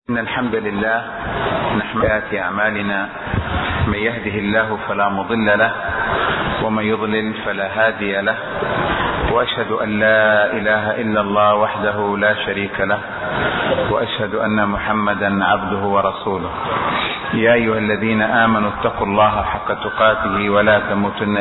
إن الحمد لله نحمد أعمالنا، من يهده الله فلا مضل له ومن يضلل فلا هادي له، وأشهد أن لا إله إلا الله وحده لا شريك له، وأشهد أن محمدا عبده ورسوله. يا أيها الذين آمنوا اتقوا الله حق تقاته ولا تموتن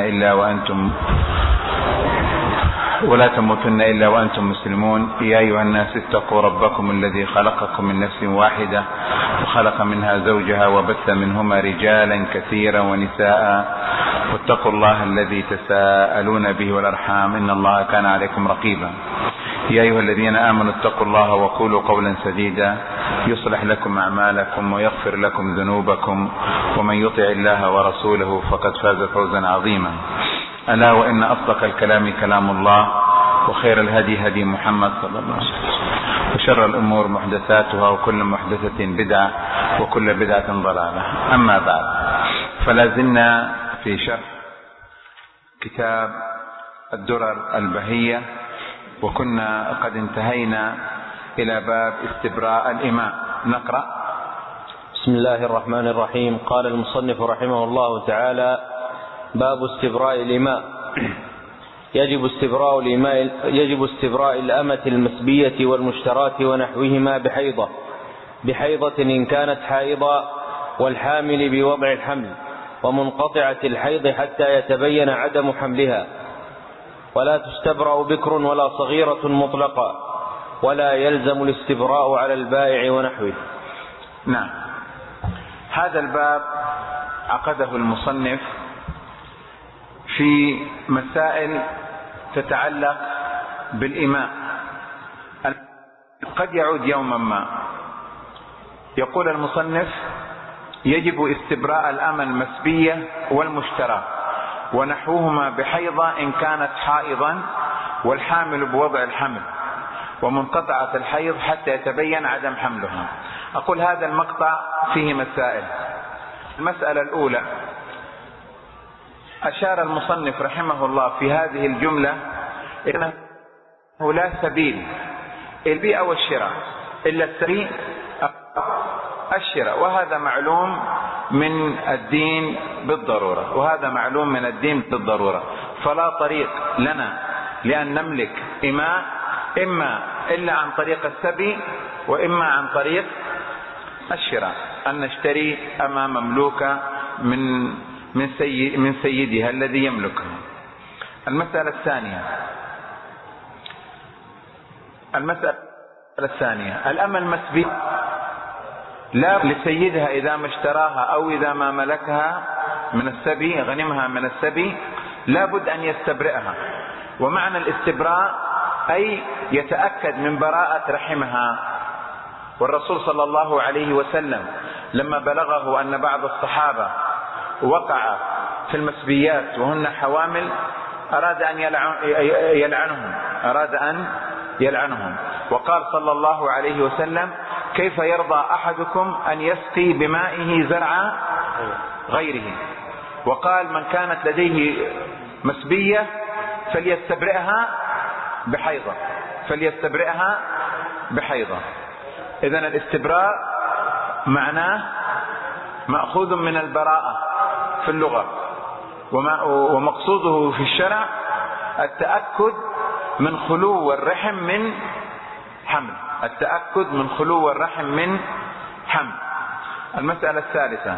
إلا وأنتم مسلمون. يا أيها الناس اتقوا ربكم الذي خلقكم من نفس واحدة وخلق منها زوجها وبث منهما رجالا كثيرا ونساء، واتقوا الله الذي تساءلون به والأرحام إن الله كان عليكم رقيبا. يا أيها الذين آمنوا اتقوا الله وقولوا قولا سديدا يصلح لكم أعمالكم ويغفر لكم ذنوبكم، ومن يطع الله ورسوله فقد فاز فوزا عظيما. ألا وإن أصدق الكلام كلام الله، وخير الهدي هدي محمد صلى الله عليه وسلم، وشر الأمور محدثاتها، وكل محدثة بدعة، وكل بدعة ضلالة. أما بعد، فلا زلنا في شرح كتاب الدرر البهية، وكنا قد انتهينا إلى باب استبراء الإماء. نقرأ. بسم الله الرحمن الرحيم. قال المصنف رحمه الله تعالى: باب استبراء الإماء. يجب استبراء الأمة المسبية والمشتراة ونحوهما بحيضة إن كانت حائضا، والحامل بوضع الحمل، ومنقطعة الحيض حتى يتبين عدم حملها. ولا تستبرأ بكر ولا صغيرة مطلقا، ولا يلزم الاستبراء على البائع ونحوه. نعم، هذا الباب عقده المصنف في مسائل تتعلق بالإماء. قد يعود يوما ما. يقول المصنف: يجب استبراء الأمة المسبية والمشترى ونحوهما بحيضة إن كانت حائضا، والحامل بوضع الحمل، ومنقطعة الحيض حتى يتبين عدم حملها. أقول هذا المقطع فيه مسائل. المسألة الأولى: أشار المصنف رحمه الله في هذه الجملة إنه لا سبيل البيع والشراء إلا السبيل الشراء، وهذا معلوم من الدين بالضرورة، فلا طريق لنا لأن نملك إماء إما إلا عن طريق السبي، وإما عن طريق الشراء، أن نشتري أمة مملوكة من سيدها الذي يملكها. المسألة الثانية: الأمة المسبية لا لسيدها إذا ما اشتراها أو إذا ما ملكها من السبي، غنمها من السبي، لا بد أن يستبرئها. ومعنى الاستبراء أي يتأكد من براءة رحمها. والرسول صلى الله عليه وسلم لما بلغه أن بعض الصحابة وقع في المسبيات وهن حوامل أراد أن يلعنهم، وقال صلى الله عليه وسلم: كيف يرضى أحدكم أن يسقي بمائه زرع غيره؟ وقال: من كانت لديه مسبية فليستبرئها بحيضة. إذن الاستبراء معناه مأخوذ من البراءة في اللغة، ومقصوده في الشرع التأكد من خلو الرحم من حمل. المسألة الثالثة: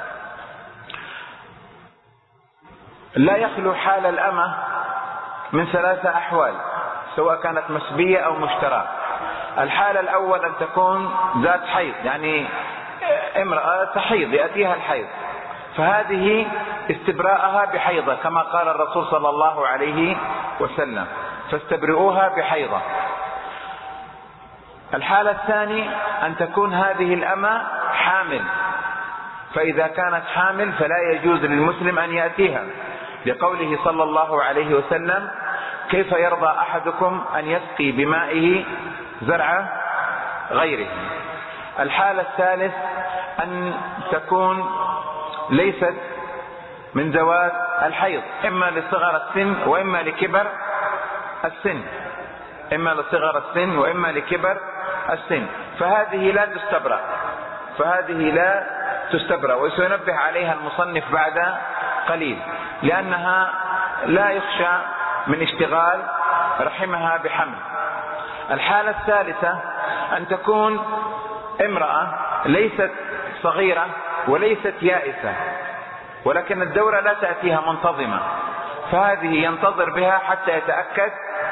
لا يخلو حال الأمة من 3 أحوال، سواء كانت مسبية أو مشترى. الحالة الأول أن تكون ذات حيض، يعني امرأة تحيض يأتيها الحيض، فهذه استبراءها بحيضة كما قال الرسول صلى الله عليه وسلم: فاستبرئوها بحيضة. الحالة الثانية أن تكون هذه الأمة حامل، فإذا كانت حامل فلا يجوز للمسلم أن يأتيها، لقوله صلى الله عليه وسلم: كيف يرضى أحدكم أن يسقي بمائه زرع غيره. الحالة الثالث أن تكون ليست من ذوات الحيض، إما لصغر السن وإما لكبر السن، فهذه لا تستبرأ، وسينبه عليها المصنف بعد قليل، لأنها لا يخشى من اشتغال رحمها بحمل. الحالة الثالثة أن تكون امرأة ليست صغيرة وليست يائسة، ولكن الدورة لا تأتيها منتظمة، فهذه ينتظر بها حتى يتأكد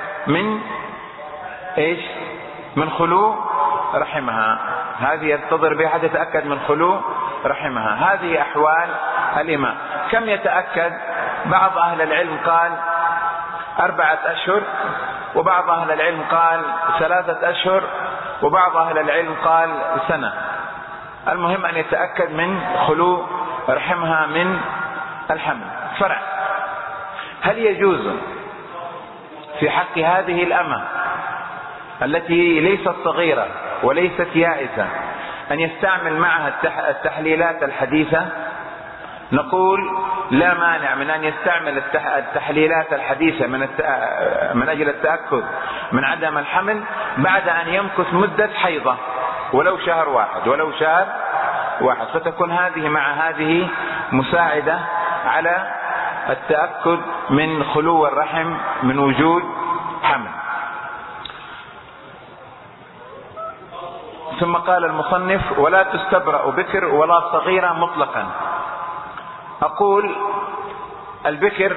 من خلو رحمها. هذه ينتظر بها حتى يتأكد من خلو رحمها. هذه أحوال الإماء. كم يتأكد؟ بعض أهل العلم قال 4 أشهر، وبعض أهل العلم قال 3 أشهر، وبعض أهل العلم قال سنة. المهم أن يتأكد من خلو رحمها من الحمل. فرع: هل يجوز في حق هذه الأمة التي ليست صغيرة وليست يائسة أن يستعمل معها التحليلات الحديثة؟ نقول لا مانع من أن يستعمل التحليلات الحديثة من أجل التأكد من عدم الحمل بعد أن يمكث مدة حيضة ولو شهر واحد، فتكون هذه مع هذه مساعدة على التأكد من خلو الرحم من وجود حمل. ثم قال المصنف: ولا تستبرأ بكر ولا صغيرة مطلقا. أقول البكر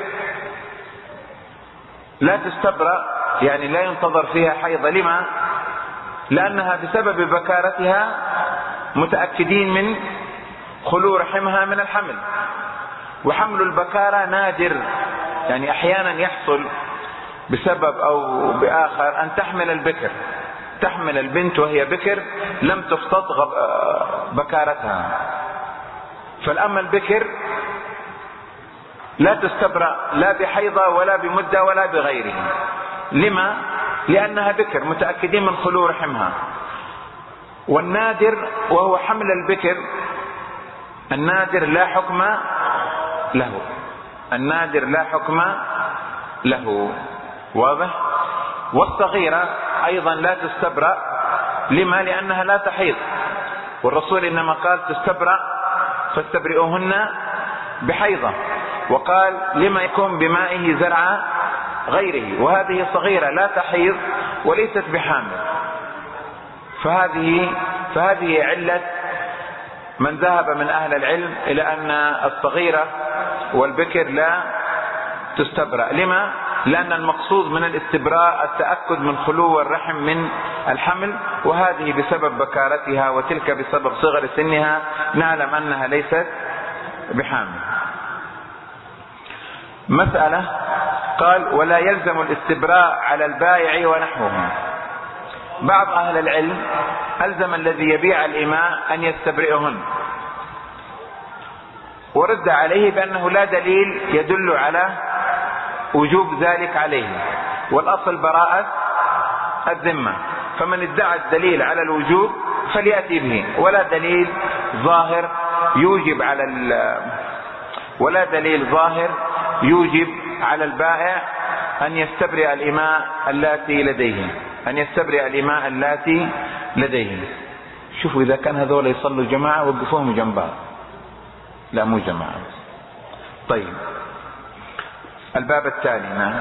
لا تستبرأ، يعني لا ينتظر فيها حيض. لما؟ لأنها بسبب بكارتها متأكدين من خلو رحمها من الحمل، وحمل البكارة نادر، يعني أحيانا يحصل بسبب أو بآخر أن تحمل البنت وهي بكر لم تفتض بكارتها. فالأما البكر لا تستبرأ لا بحيضة ولا بمدة ولا بغيره. لما؟ لأنها بكر متأكدين من خلو رحمها. والنادر وهو حمل البكر، النادر لا حكم له. واضح؟ والصغيرة أيضا لا تستبرأ. لما؟ لأنها لا تحيض، والرسول إنما قال تستبرأ فاستبرئوهن بحيضة، وقال لما يكون بمائه زرع غيره، وهذه صغيرة لا تحيض وليست بحامل. فهذه علة من ذهب من أهل العلم إلى أن الصغيرة والبكر لا تستبرأ. لما؟ لأن المقصود من الاستبراء التأكد من خلو الرحم من الحمل، وهذه بسبب بكارتها، وتلك بسبب صغر سنها نعلم أنها ليست بحامل. مسألة: قال: ولا يلزم الاستبراء على البائع ونحوهم. بعض أهل العلم ألزم الذي يبيع الإماء أن يستبرئهن، ورد عليه بأنه لا دليل يدل على وجوب ذلك عليه، والأصل براءة الذمة، فمن ادعى الدليل على الوجوب فليأتي به، ولا دليل ظاهر يوجب على البائع أن يستبرئ الإماء اللاتي لديه. شوفوا إذا كان هذول يصلوا جماعة وقفوهم جنبها، لا مو جماعة. طيب، الباب التالي.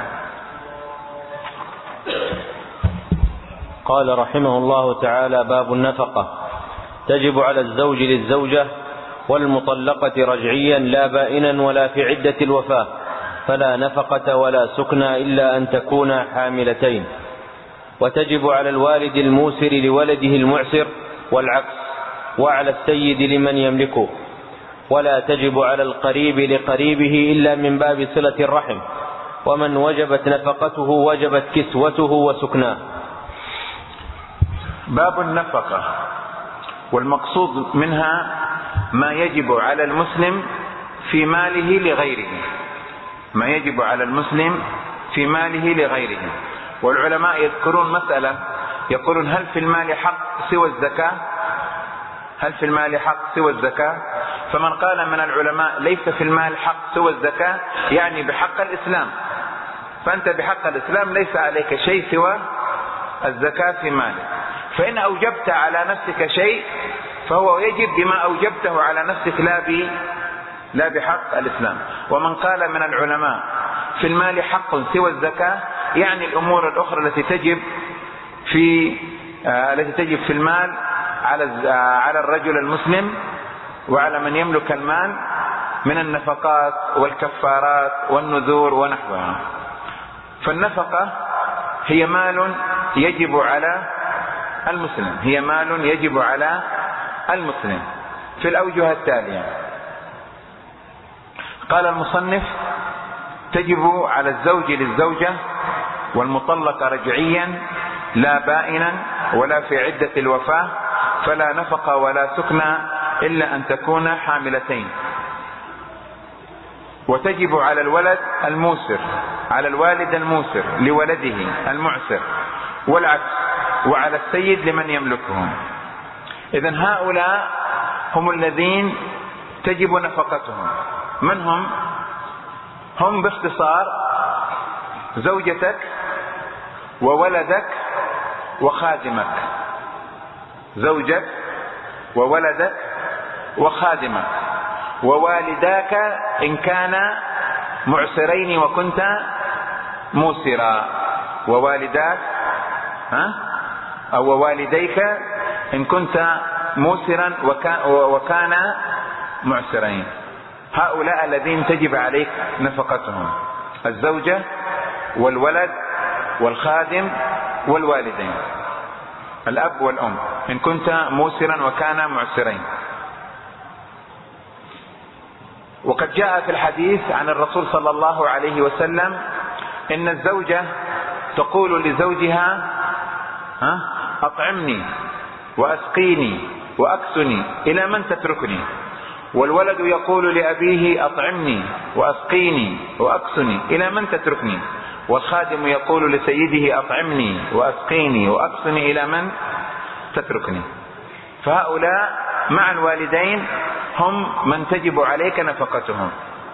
قال رحمه الله تعالى: باب النفقة. تجب على الزوج للزوجة والمطلقة رجعيا لا بائنا ولا في عدة الوفاة، فلا نفقة ولا سكنى إلا أن تكونا حاملتين. وتجب على الوالد الموسر لولده المعسر والعكس، وعلى السيد لمن يملكه. ولا تجب على القريب لقريبه إلا من باب صلة الرحم، ومن وجبت نفقته وجبت كسوته وسكناه. باب النفقة، والمقصود منها ما يجب على المسلم في ماله لغيره. والعلماء يذكرون مسألة، يقولون: هل في المال حق سوى الزكاة؟ فمن قال من العلماء ليس في المال حق سوى الزكاة، يعني بحق الإسلام، فأنت بحق الإسلام ليس عليك شيء سوى الزكاة في مالك. فإن أوجبت على نفسك شيء فهو يجب بما أوجبته على نفسك لا بحق الإسلام. ومن قال من العلماء في المال حق سوى الزكاة يعني الأمور الأخرى التي تجب في المال على الرجل المسلم وعلى من يملك المال من النفقات والكفارات والنذور ونحوها. فالنفقة هي مال يجب على المسلم في الأوجه التالية. قال المصنف: تجب على الزوج للزوجة والمطلقة رجعيا لا بائنا ولا في عدة الوفاة، فلا نفقة ولا سكنى إلا أن تكون حاملتين. وتجب على الوالد الموسر لولده المعسر والعكس، وعلى السيد لمن يملكهم. إذن هؤلاء هم الذين تجب نفقتهم. من هم؟ هم باختصار زوجتك وولدك وخادمك. زوجك وولدك وخادمك ووالداك إن كان معسرين وكنت موسرا، ووالداك أو ووالديك إن كنت موسرا وكان معسرين. هؤلاء الذين تجب عليك نفقتهم: الزوجة والولد والخادم والوالدين، الأب والأم إن كنت موسرا وكان معسرين. وقد جاء في الحديث عن الرسول صلى الله عليه وسلم إن الزوجة تقول لزوجها: أطعمني وأسقيني وأكسني إلى من تتركني. والولد يقول لأبيه: أطعمني وأسقيني وأكسني إلى من تتركني. والخادم يقول لسيده: أطعمني وأسقيني وأكسني إلى من تتركني. فهؤلاء مع الوالدين هم من تجب عليك نفقتهم.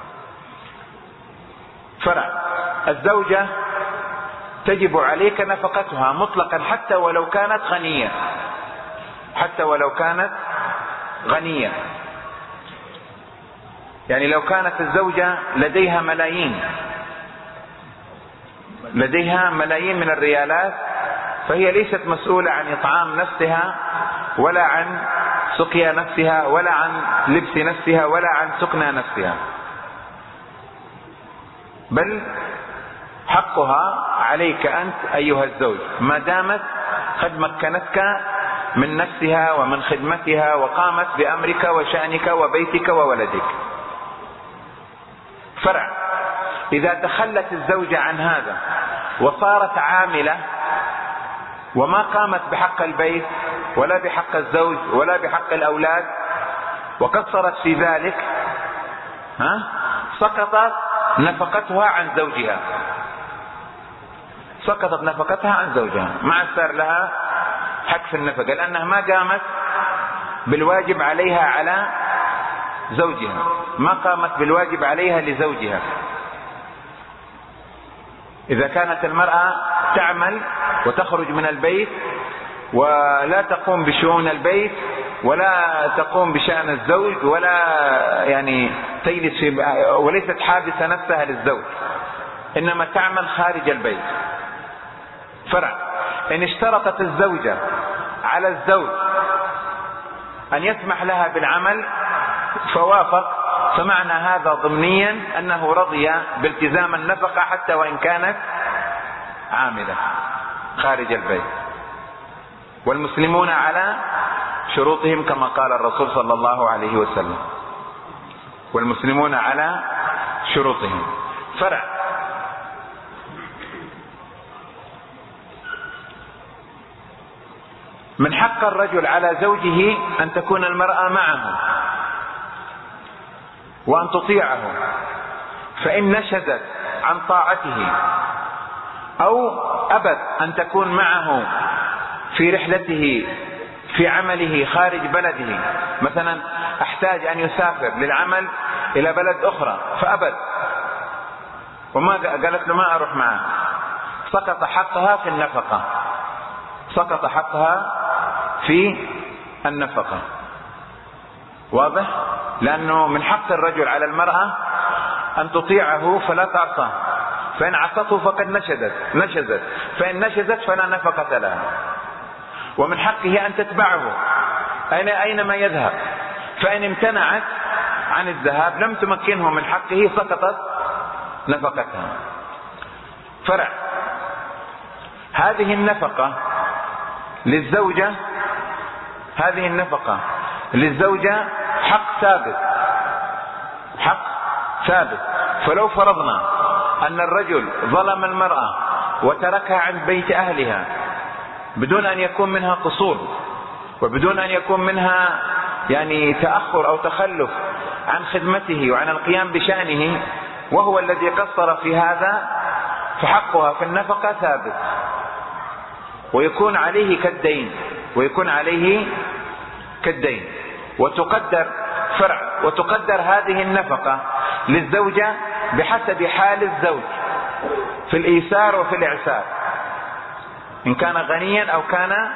فرع: الزوجة تجب عليك نفقتها مطلقا حتى ولو كانت غنية. يعني لو كانت الزوجة لديها ملايين من الريالات فهي ليست مسؤولة عن إطعام نفسها ولا عن سقيا نفسها ولا عن لبس نفسها ولا عن سكنى نفسها، بل حقها عليك أنت أيها الزوج ما دامت قد مكنتك من نفسها ومن خدمتها وقامت بأمرك وشأنك وبيتك وولدك. فرع: إذا تخلت الزوجة عن هذا وصارت عاملة وما قامت بحق البيت ولا بحق الزوج ولا بحق الأولاد وقصرت في ذلك، سقطت نفقتها عن زوجها، ما عاد صار لها حق في النفقة لأنها ما قامت بالواجب عليها على زوجها، ما قامت بالواجب عليها لزوجها. إذا كانت المرأة تعمل وتخرج من البيت ولا تقوم بشؤون البيت ولا تقوم بشأن الزوج ولا تجلس وليست حابسة نفسها للزوج، إنما تعمل خارج البيت. فرع: إن اشترطت الزوجة على الزوج أن يسمح لها بالعمل فوافق، فمعنى هذا ضمنيا أنه رضي بالتزام النفقة حتى وإن كانت عاملة خارج البيت. والمسلمون على شروطهم كما قال الرسول صلى الله عليه وسلم، والمسلمون على شروطهم. فرع: من حق الرجل على زوجه أن تكون المرأة معه وأن تطيعه، فإن نشزت عن طاعته أو أبت أن تكون معه في رحلته في عمله خارج بلده، مثلا احتاج أن يسافر للعمل إلى بلد أخرى فأبت وما قالت له ما أروح معه، سقط حقها في النفقة. واضح؟ لأنه من حق الرجل على المرأة أن تطيعه فلا تعصاه، فإن عصته فقد نشزت، فإن نشزت فلا نفقة لها. ومن حقه أن تتبعه أينما يذهب، فإن امتنعت عن الذهاب لم تمكنه من حقه سقطت نفقتها. فرع: هذه النفقة للزوجة حق ثابت. فلو فرضنا أن الرجل ظلم المرأة وتركها عند بيت أهلها بدون أن يكون منها قصور، وبدون أن يكون منها تأخر أو تخلف عن خدمته وعن القيام بشأنه، وهو الذي قصر في هذا، فحقها في النفقة ثابت، ويكون عليه كالدين. وتقدر هذه النفقة للزوجة بحسب حال الزوج في الإيسار وفي الإعسار، إن كان غنيا أو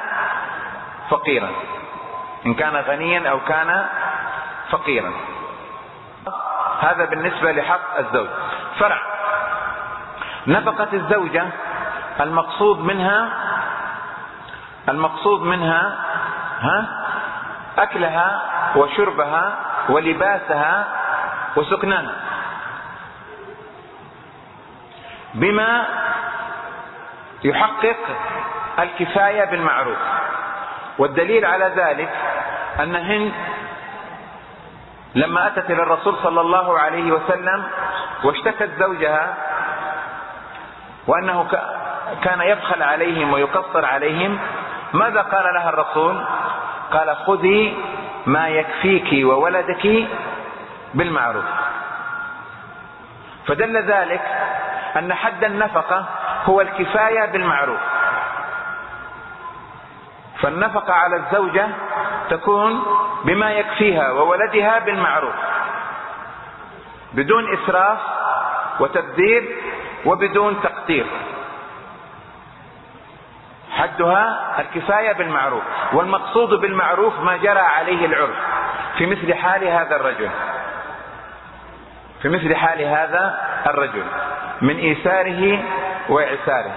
كان فقيرا. هذا بالنسبة لحق الزوج. فرع: نفقة الزوجة المقصود منها أكلها وشربها ولباسها وسكنها بما يحقق الكفاية بالمعروف. والدليل على ذلك أن هند لما أتت إلى الرسول صلى الله عليه وسلم واشتكت زوجها وأنه كان يبخل عليهم ويقصر عليهم، ماذا قال لها الرسول؟ قال: خذي ما يكفيك وولدك بالمعروف. فدل ذلك أن حد النفقة هو الكفاية بالمعروف. فالنفقة على الزوجة تكون بما يكفيها وولدها بالمعروف، بدون إسراف وتبذير وبدون تقتير. حدها الكفاية بالمعروف، والمقصود بالمعروف ما جرى عليه العرف في مثل حال هذا الرجل من إيساره وإعساره.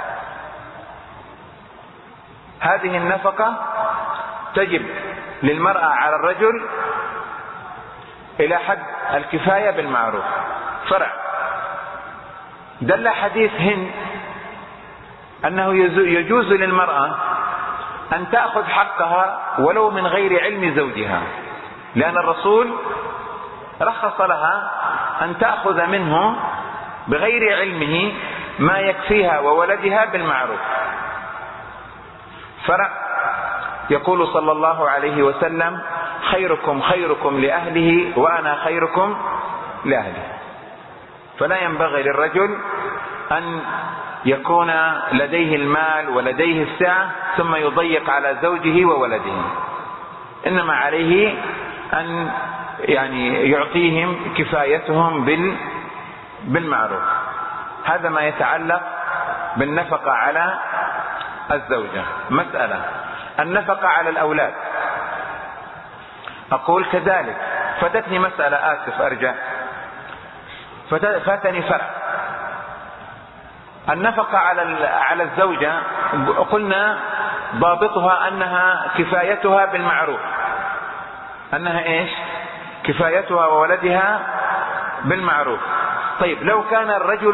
هذه النفقة تجب للمرأة على الرجل إلى حد الكفاية بالمعروف. فرع: دل حديث هند أنه يجوز للمرأة أن تأخذ حقها ولو من غير علم زوجها، لأن الرسول رخص لها أن تأخذ منه بغير علمه ما يكفيها وولدها بالمعروف. فرع: يقول صلى الله عليه وسلم: خيركم لأهله وأنا خيركم لأهله. فلا ينبغي للرجل أن يكون لديه المال ولديه السعة ثم يضيق على زوجه وولده، إنما عليه أن يعطيهم كفايتهم بالمعروف. هذا ما يتعلق بالنفقة على الزوجة. مسألة: النفقة على الأولاد. أقول كذلك فاتتني مسألة، أرجع، فاتني فرع. النفقة على الزوجة قلنا ضابطها أنها كفايتها بالمعروف، أنها كفايتها وولدها بالمعروف. طيب، لو كان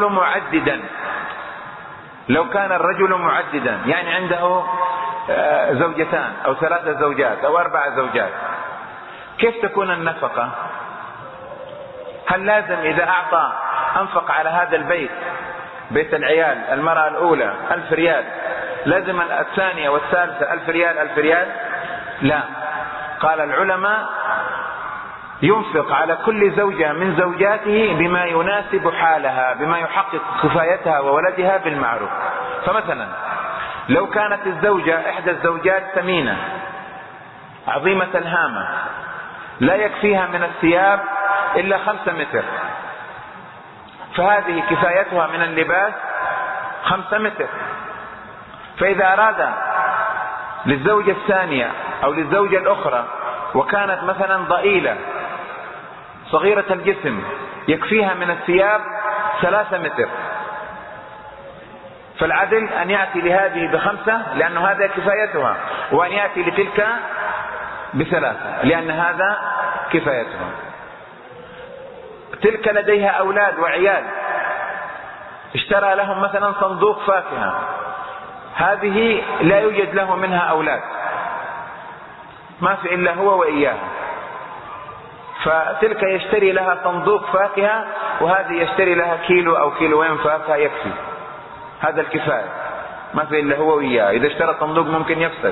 الرجل معددا يعني عنده زوجتان أو 3 زوجات أو 4 زوجات، كيف تكون النفقة؟ هل لازم إذا أنفق على هذا بيت العيال، المرأة الأولى 1000 ريال، لازم الثانية والثالثة 1000 ريال؟ لا. قال العلماء: ينفق على كل زوجة من زوجاته بما يناسب حالها، بما يحقق كفايتها وولدها بالمعروف. فمثلا لو كانت الزوجة إحدى الزوجات ثمينة عظيمة الهامة لا يكفيها من الثياب إلا 5 متر، فهذه كفايتها من اللباس 5 متر. فإذا أراد للزوجة الثانية أو للزوجة الأخرى وكانت مثلا ضئيلة صغيرة الجسم يكفيها من الثياب 3 متر، فالعدل أن يأتي لهذه ب5 لأن هذا كفايتها، وأن يأتي لتلك ب3 لأن هذا كفايتها. تلك لديها أولاد وعيال، اشترى لهم مثلا صندوق فاكهة، هذه لا يوجد له منها أولاد، ما في إلا هو وإياها، فتلك يشتري لها صندوق فاكهة وهذه يشتري لها كيلو أو كيلوين فاكهة يكفي، هذا الكفاية، ما في إلا هو وإياها. إذا اشترى صندوق ممكن يفسد.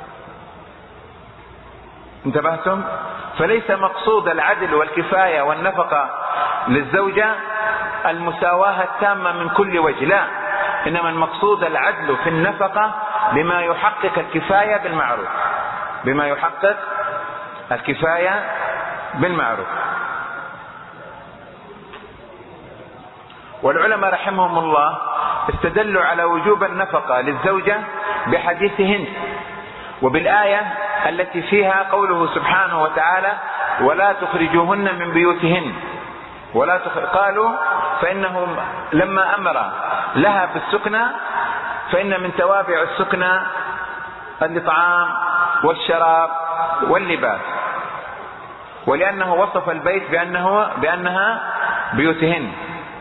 انتبهتم؟ فليس مقصود العدل والكفاية والنفقة للزوجة المساواة التامة من كل وجه، لا، إنما المقصود العدل في النفقة بما يحقق الكفاية بالمعروف، بما يحقق الكفاية بالمعروف. والعلماء رحمهم الله استدلوا على وجوب النفقة للزوجة بحديث هند وبالآية التي فيها قوله سبحانه وتعالى ولا تخرجوهن من بيوتهن قالوا فإنه لما أمر لها بالسكنى فإن من توابع السكنى الإطعام والشراب واللباس، ولأنه وصف البيت بأنها بيوتهن،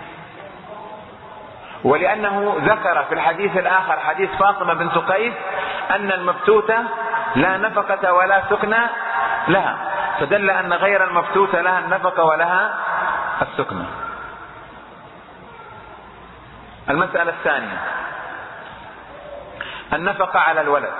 ولأنه ذكر في الحديث الآخر حديث فاطمة بنت قيس أن المبتوتة لا نفقة ولا سكنى لها، فدل أن غير المبتوتة لها النفقة ولها السكنى. المسألة الثانية النفقة على الولد.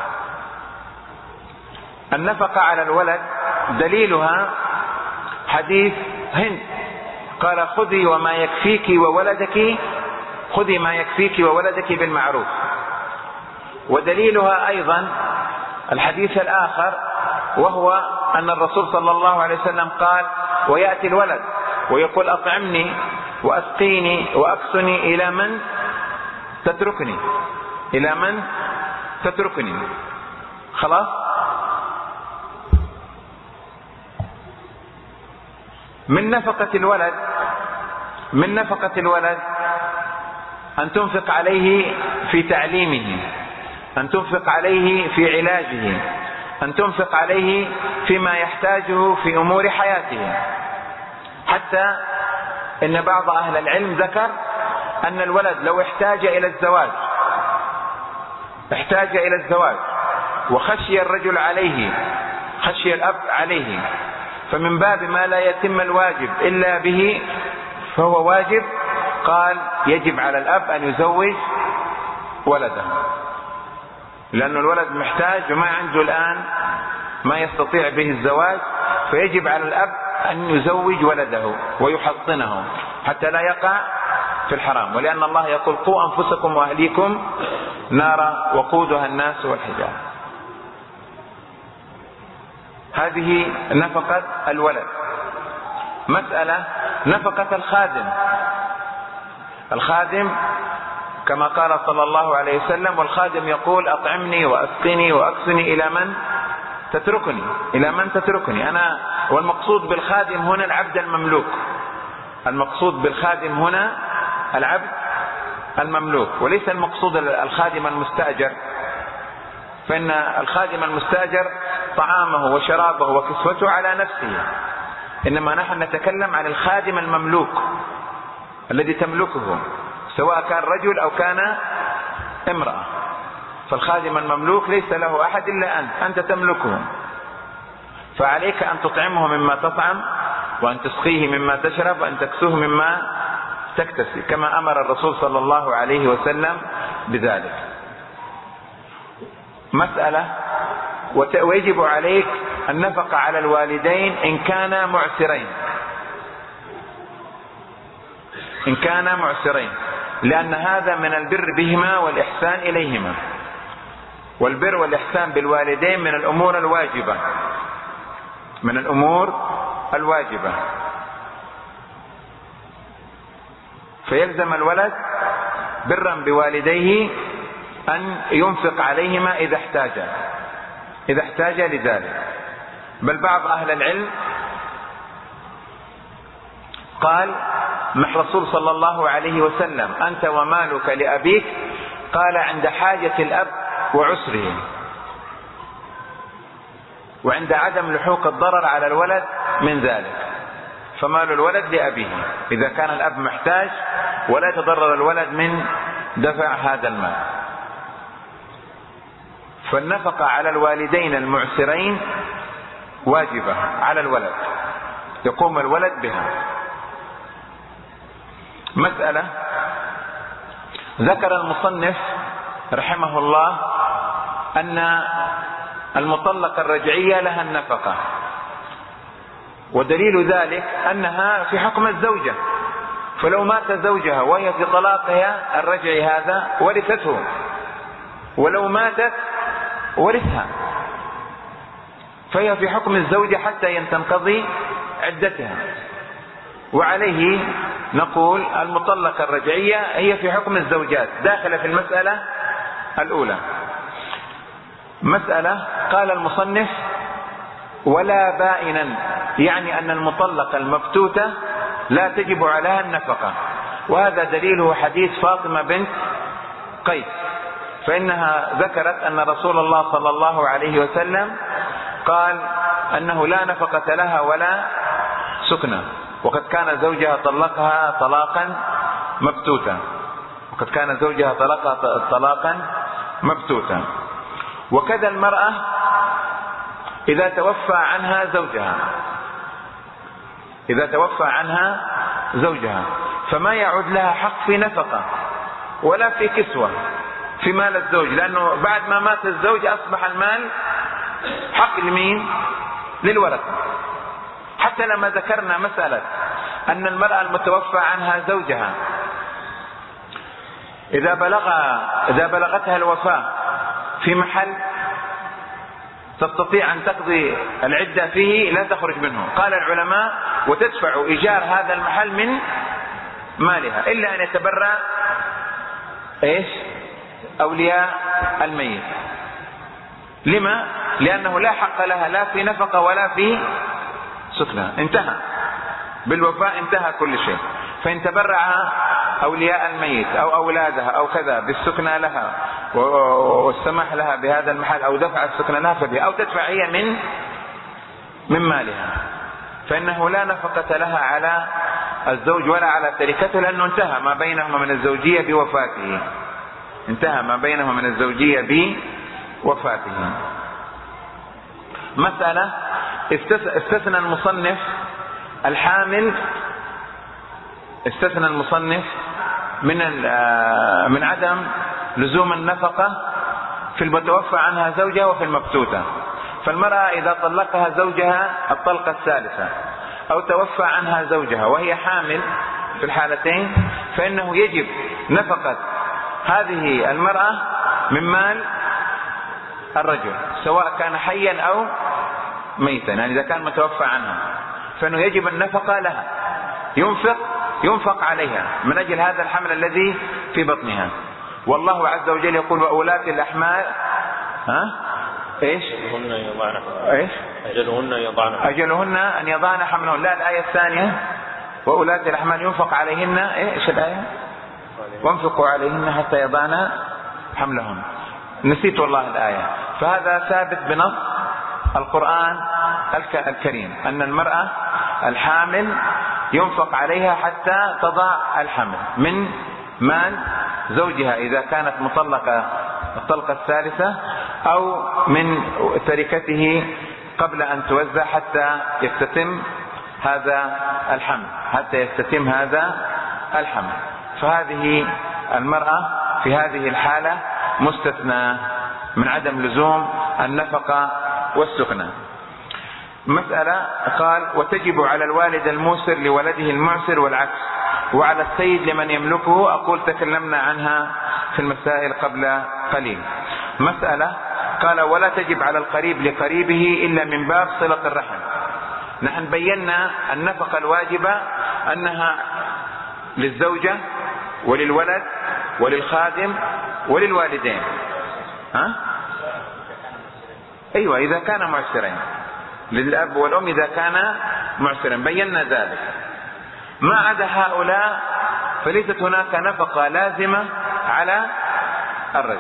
النفقة على الولد دليلها حديث هند قال خذي وما يكفيك وولدك، خذي ما يكفيك وولدك بالمعروف. ودليلها أيضا الحديث الآخر وهو أن الرسول صلى الله عليه وسلم قال ويأتي الولد ويقول أطعمني وأسقيني وأكسني إلى من تتركني، إلى من تتركني. خلاص؟ من نفقة الولد أن تنفق عليه في تعليمه، أن تنفق عليه في علاجه، أن تنفق عليه فيما يحتاجه في أمور حياته. حتى إن بعض أهل العلم ذكر أن الولد لو احتاج إلى الزواج وخشي الرجل عليه، خشي الأب عليه، فمن باب ما لا يتم الواجب إلا به فهو واجب، قال يجب على الأب أن يزوج ولده، لأن الولد محتاج وما عنده الآن ما يستطيع به الزواج، فيجب على الأب أن يزوج ولده ويحصنه حتى لا يقع في الحرام، ولأن الله يقول قوا أنفسكم وأهليكم نارا وقودها الناس والحجارة. هذه نفقة الولد. مسألة نفقة الخادم كما قال صلى الله عليه وسلم والخادم يقول أطعمني وأسقني وأكسني إلى من تتركني أنا. والمقصود بالخادم هنا العبد المملوك، المقصود بالخادم هنا العبد المملوك، وليس المقصود الخادم المستأجر، فإن الخادم المستأجر طعامه وشرابه وكسوته على نفسه، إنما نحن نتكلم عن الخادم المملوك الذي تملكه سواء كان رجل أو كان امرأة. فالخادم المملوك ليس له أحد إلا أنت تملكه، فعليك أن تطعمه مما تطعم وأن تسقيه مما تشرب وأن تكسوه مما تكتسي، كما أمر الرسول صلى الله عليه وسلم بذلك. مسألة ويجب عليك النفقة على الوالدين إن كانا معسرين، لأن هذا من البر بهما والإحسان إليهما، والبر والإحسان بالوالدين من الأمور الواجبة، فيلزم الولد برا بوالديه أن ينفق عليهما إذا احتاج لذلك. بل بعض أهل العلم قال مع الرسول صلى الله عليه وسلم: أنت ومالك لأبيك، قال عند حاجة الأب وعسره، وعند عدم لحوق الضرر على الولد من ذلك، فمال الولد لأبيه إذا كان الأب محتاج ولا يتضرر الولد من دفع هذا المال. فالنفقة على الوالدين المعسرين واجبة على الولد، يقوم الولد بها. مسألة ذكر المصنف رحمه الله أن المطلقة الرجعية لها النفقة، ودليل ذلك أنها في حكم الزوجة، فلو مات زوجها وهي في طلاقها الرجعي هذا ورثته، ولو ماتت ورثها، فهي في حكم الزوجة حتى تنقضي عدتها. وعليه نقول المطلقة الرجعية هي في حكم الزوجات، داخلة في المسألة الأولى. مسألة قال المصنف: ولا بائنا، يعني أن المطلقة المفتوتة لا تجب عليها النفقة، وهذا دليله حديث فاطمة بنت قيس، فإنها ذكرت أن رسول الله صلى الله عليه وسلم قال أنه لا نفقة لها ولا سكنى، وقد كان زوجها طلقها طلاقا مبتوتا. وكذا المرأة إذا توفى عنها زوجها فما يعود لها حق في نفقة ولا في كسوة في مال الزوج، لأنه بعد ما مات الزوج أصبح المال حق لمين؟ للورثة. حتى لما ذكرنا مسألة أن المرأة المتوفى عنها زوجها إذا بلغتها الوفاة في محل تستطيع أن تقضي العدة فيه لا تخرج منه، قال العلماء: وتدفع إيجار هذا المحل من مالها، إلا أن يتبرع أولياء الميت. لما؟ لأنه لا حق لها لا في نفقة ولا في سكنى، انتهى بالوفاء، انتهى كل شيء. فإن تبرع أولياء الميت أو أولادها أو كذا بالسكنى لها والسماح لها بهذا المحل أو دفع السكنى لها فبها، أو تدفع هي من مالها، فإنه لا نفقة لها على الزوج ولا على تركته، لأنه انتهى ما بينهما من الزوجية بوفاته. مسألة استثنى المصنف من عدم لزوم النفقة في المتوفى عنها زوجها وفي المبتوتة. فالمرأة إذا طلقها زوجها الطلقة الثالثة أو توفى عنها زوجها وهي حامل في الحالتين، فإنه يجب نفقة هذه المرأة من مال الرجل سواء كان حيا أو ميتا، يعني إذا كان متوفى عنها فإنه يجب النفقة لها، ينفق عليها من أجل هذا الحمل الذي في بطنها. والله عز وجل يقول: وأولاة الأحمال أجلهن أن يضعن حملهن. لا، الآية الثانية: وأولاة الأحمال ينفق عليهن إيش الآية؟ وانفقوا عليهن حتى يضعن حملهن. نسيت والله الآية. فهذا ثابت بنص القرآن الكريم أن المرأة الحامل ينفق عليها حتى تضع الحمل من مال زوجها إذا كانت مطلقة الطلقة الثالثة، أو من تركته قبل أن توزع حتى يستتم هذا الحمل. فهذه المرأة في هذه الحالة مستثنى من عدم لزوم النفقة والسكنى. مسألة قال: وتجب على الوالد الموسر لولده المعسر والعكس، وعلى السيد لمن يملكه. أقول تكلمنا عنها في المسائل قبل قليل. مسألة قال: ولا تجب على القريب لقريبه إلا من باب صلة الرحم. نحن بينا النفقة الواجبة أنها للزوجة وللولد وللخادم وللوالدين. أيوة إذا كان معسرين، للأب والأم إذا كان معسرين، بينا ذلك. ما عدا هؤلاء فليست هناك نفقة لازمة على الرجل.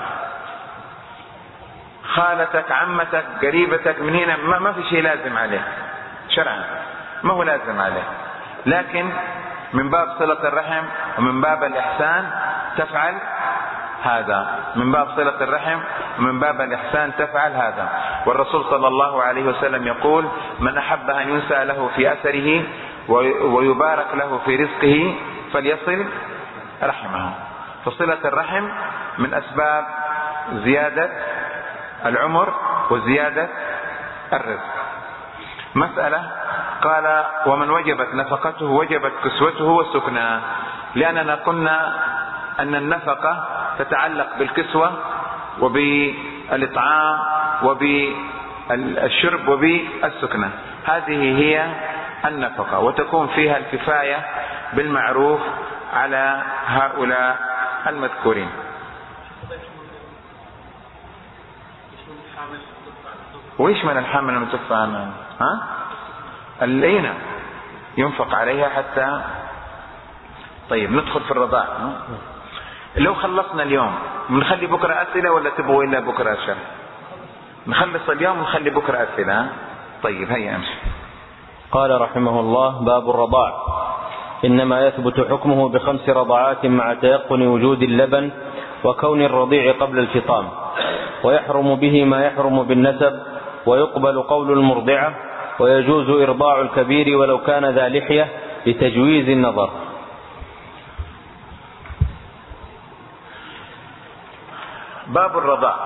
خالتك، عمتك، قريبتك من هنا ما في شيء لازم عليه شرعا، ما هو لازم عليه، لكن من باب صلة الرحم ومن باب الإحسان تفعل هذا، من باب صلة الرحم ومن باب الإحسان تفعل هذا. والرسول صلى الله عليه وسلم يقول: من أحب أن ينسى له في أثره ويبارك له في رزقه فليصل رحمه. فصلة الرحم من أسباب زيادة العمر وزيادة الرزق. مسألة قال: ومن وجبت نفقته وجبت كسوته وسكناه، لأننا قلنا أن النفقة تتعلق بالكسوة وبالإطعام وبالشرب وبالسكنة، هذه هي النفقة، وتكون فيها الكفاية بالمعروف على هؤلاء المذكورين. ويشمل الحامل المتوفى عنها اللينة ينفق عليها حتى. طيب ندخل في الرضاع. لو خلصنا اليوم بنخلي بكرة أسئلة ولا تبغوا إلا بكرة شرح؟ نخلص اليوم ونخلي بكرة أسئلة. طيب هيا أمشي. قال رحمه الله: باب الرضاع. إنما يثبت حكمه ب5 رضعات مع تيقن وجود اللبن وكون الرضيع قبل الفطام، ويحرم به ما يحرم بالنسب، ويقبل قول المرضعة، ويجوز إرضاع الكبير ولو كان ذا لحية لتجويز النظر. باب الرضاع.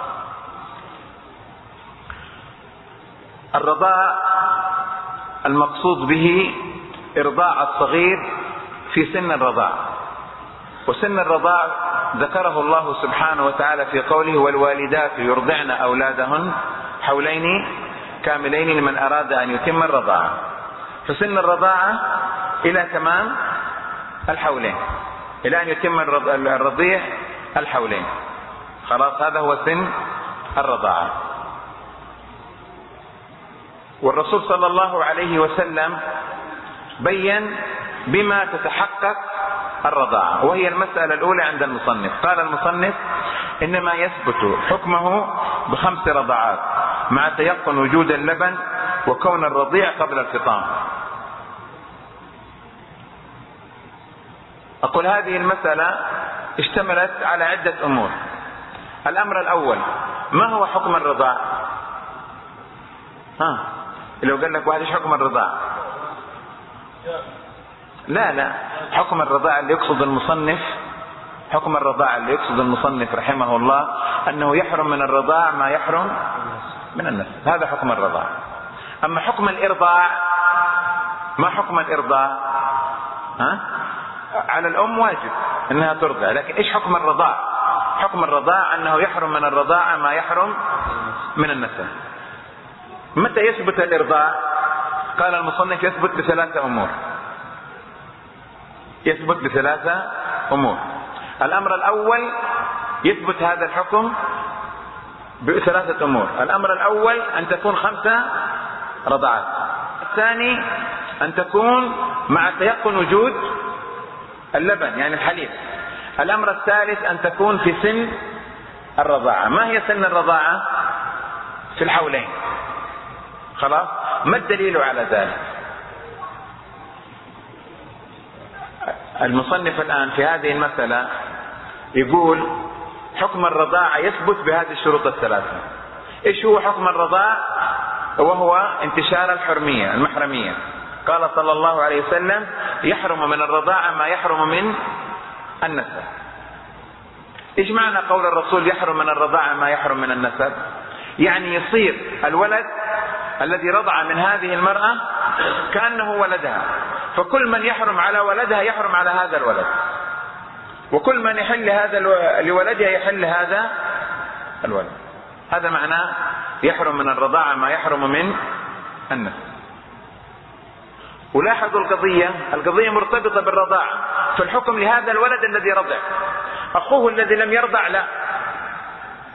الرضاع المقصود به إرضاع الصغير في سن الرضاع، وسن الرضاع ذكره الله سبحانه وتعالى في قوله: والوالدات يرضعن أولادهن حولين كاملين لمن أراد أن يتم الرضاعة. فسن الرضاعة إلى تمام الحولين، إلى أن يتم الرضيع الحولين، خلاص هذا هو سن الرضاعة. والرسول صلى الله عليه وسلم بين بما تتحقق الرضاعة، وهي المسألة الأولى عند المصنف. قال المصنف: إنما يثبت حكمه ب5 رضعات مع تيقن وجود اللبن وكون الرضيع قبل الفطام. أقول هذه المسألة اشتملت على عدة أمور. الأمر الأول: ما هو حكم الرضاع؟ لو قال لك واحد ايش حكم الرضاع؟ لا، حكم الرضاع اللي يقصد المصنف، حكم الرضاع اللي يقصد المصنف رحمه الله أنه يحرم من الرضاع ما يحرم من النسب، هذا حكم الرضاع. أما حكم الإرضاع، ما حكم الإرضاع؟ على الأم واجب أنها ترضع، لكن إيش حكم الرضاع؟ حكم الرضاع أنه يحرم من الرضاعة ما يحرم من النسب. متى يثبت الإرضاع؟ قال المصنف: يثبت ب3 أمور. يثبت ب3 أمور. الأمر الأول: يثبت هذا الحكم ب3 أمور. الأمر الأول أن تكون 5 رضعات. الثاني أن تكون مع تيقن وجود اللبن يعني الحليب. الأمر الثالث أن تكون في سن الرضاعة. ما هي سن الرضاعة؟ في الحولين. خلاص. ما الدليل على ذلك؟ المصنف الآن في هذه المسألة يقول حكم الرضاعة يثبت بهذه الشروط ال3. إيش هو حكم الرضاعة؟ وهو انتشار الحرمية المحرمية. قال صلى الله عليه وسلم: يحرم من الرضاعة ما يحرم من النسب. إيش معنى قول الرسول يحرم من الرضاعة ما يحرم من النسب؟ يعني يصير الولد الذي رضع من هذه المرأة كأنه ولدها، فكل من يحرم على ولدها يحرم على هذا الولد، وكل من يحل هذا لولدها يحل هذا الولد. هذا معناه يحرم من الرضاعة ما يحرم من النسب. ولاحظوا القضية مرتبطة بالرضاعة، فالحكم لهذا الولد الذي رضع. أخوه الذي لم يرضع لا،